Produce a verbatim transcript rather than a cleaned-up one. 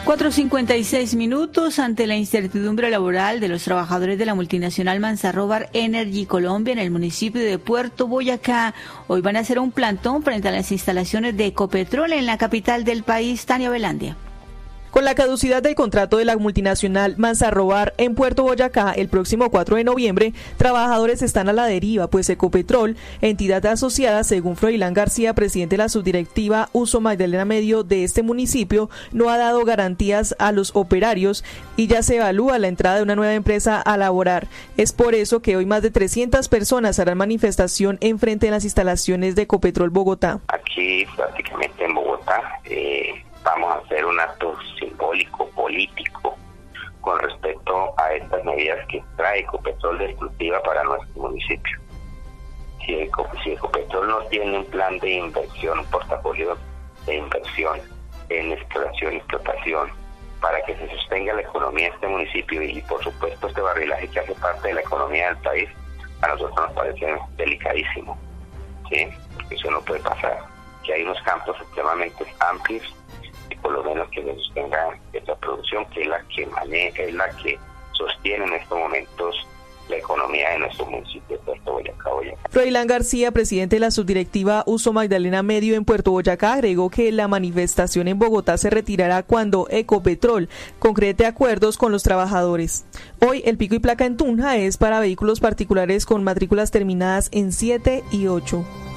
cuatro cincuenta y seis minutos. Ante la incertidumbre laboral de los trabajadores de la multinacional Manzarrobar Energy Colombia en el municipio de Puerto Boyacá, hoy van a hacer un plantón frente a las instalaciones de Ecopetrol en la capital del país. Tania Velandia. Con la caducidad del contrato de la multinacional Manzarrobar en Puerto Boyacá el próximo cuatro de noviembre, trabajadores están a la deriva, pues Ecopetrol, entidad asociada, según Froilán García, presidente de la subdirectiva Uso Magdalena Medio de este municipio, no ha dado garantías a los operarios y ya se evalúa la entrada de una nueva empresa a laborar. Es por eso que hoy más de trescientas personas harán manifestación en frente de las instalaciones de Ecopetrol Bogotá. Aquí, prácticamente en Bogotá, eh... vamos a hacer un acto simbólico, político, con respecto a estas medidas que trae Ecopetrol destructiva para nuestro municipio. Si, Eco, si Ecopetrol no tiene un plan de inversión, un portafolio de inversión en exploración y explotación, para que se sostenga la economía de este municipio y, por supuesto, este barrilaje que hace parte de la economía del país, a nosotros nos parece delicadísimo, ¿sí? Eso no puede pasar. Que hay unos campos extremadamente amplios, por lo menos que se sostenga esta producción, que es la que maneja, es la que sostiene en estos momentos la economía de nuestro municipio de Puerto Boyacá, Boyacá. Froilán García, presidente de la subdirectiva Uso Magdalena Medio en Puerto Boyacá, agregó que la manifestación en Bogotá se retirará cuando Ecopetrol concrete acuerdos con los trabajadores. Hoy el pico y placa en Tunja es para vehículos particulares con matrículas terminadas en siete y ocho.